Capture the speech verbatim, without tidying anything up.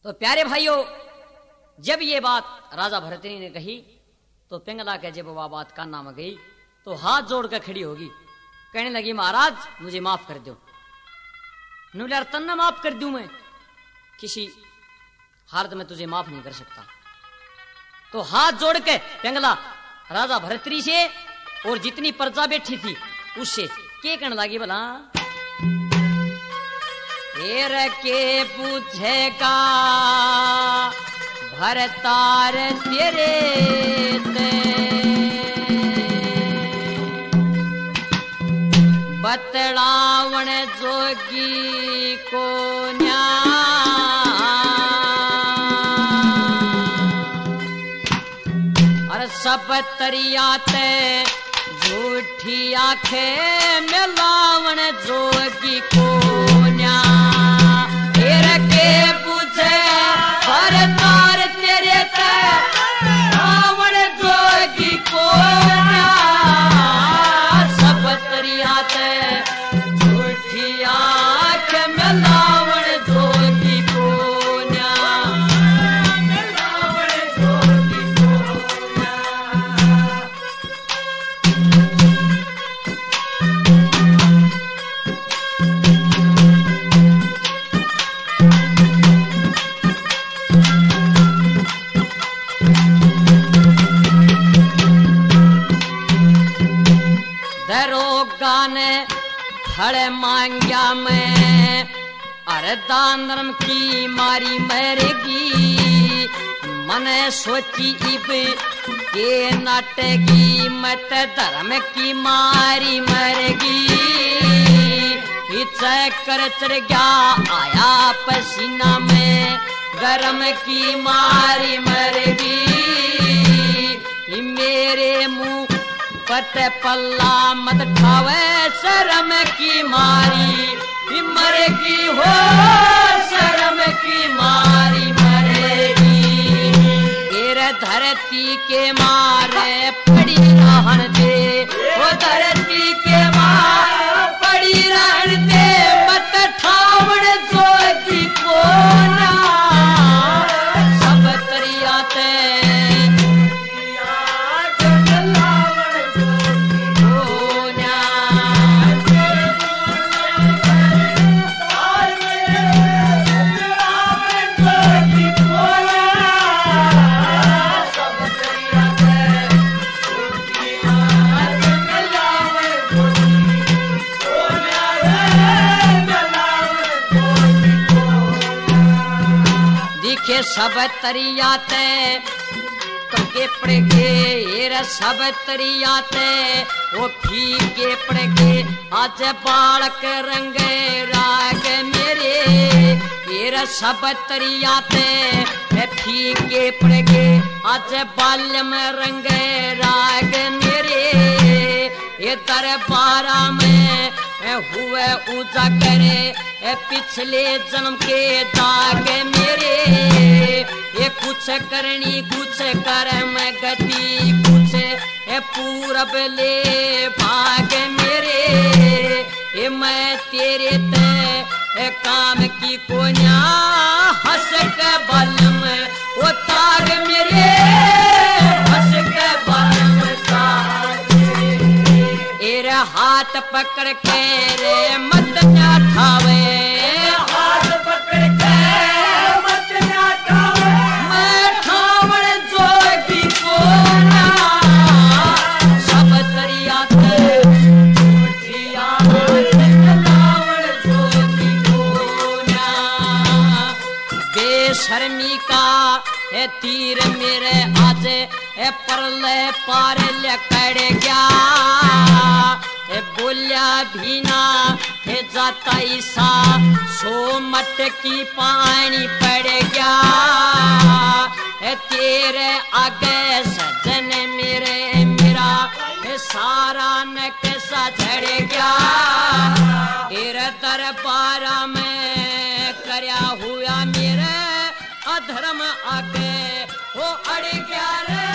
तो प्यारे भाइयों, जब ये बात राजा भरतरी ने कही तो पिंगला के जब वह बात कान्ना में गई तो हाथ जोड़कर खड़ी होगी, कहने लगी महाराज मुझे माफ कर दो। नुलार तन्ना माफ कर दूं, मैं किसी हालत में तुझे माफ नहीं कर सकता। तो हाथ जोड़ के पिंगला राजा भरतरी से और जितनी प्रजा बैठी थी उससे के कहने लगी, भला एर के पूछेगा भरतार तेरे ते बतलावण जोगी को न्या और सब तरियाते झूठी आंखें मिलावण जोगी को न्या एर के पूछे भरतार तेरे ते रावण जोगी को न्या सब तरियाते झूठी आंखें मिलावण जोगी को न्या मिलावण जोगी को न्या। दरोगा ने फड़ मांग्या मैं अरे दान धर्म की मारी मरेगी, मने सोची इब के नाटेगी मत धर्म की मारी मरेगी। कर चढ़ गया आया पसीना में गरम की मारी मरेगी, मेरे मुंह पत पल्ला मत ठावे शर्म की मारी मरेगी हो शर्म की मारी मरेगी। एर धरती के मारे पड़ी रहन दे वो धरती के मारे पड़ी रहन दे मत ठावण जोगी को ना सब तरियाते सब तरियाते के पड़गे ये सब तरियाते वो फीके पड़गे आज बालक रंगे राग मेरे ये सब तरियाते फीके पड़गे आज बाल्यम रंगे राग मेरे। ये दरबारा में हुए ऊंचा करे पिछले जन्म के दाग मेरे। ये कुछ करनी कुछ कर्म गति कुछ ये पूरब ले भाग मेरे। ये मैं तेरे ते काम की कोन्या हंस के बलम वो तार मेरे हंस के बलम तार एरे हाथ पकड़ के रे मत ना ठावे हाथ पकड़ के मत ना ठावे मैं ठावण जोगी को ना सब तरियाते उठिया ठावण जोगी को ना। बेशर्मी का ए तीर मेरे आज ए परले पार लकड़ गया ए बोलिया भी ना ए जाता ईसा सो मट की पानी पड़ गया ए तेरे आगे सजन मेरे मेरा ए सारा नक्शा झड़ गया। तेरे दरबारा में करया हुआ मेरे अधर्म आगे वो अड़ गया रे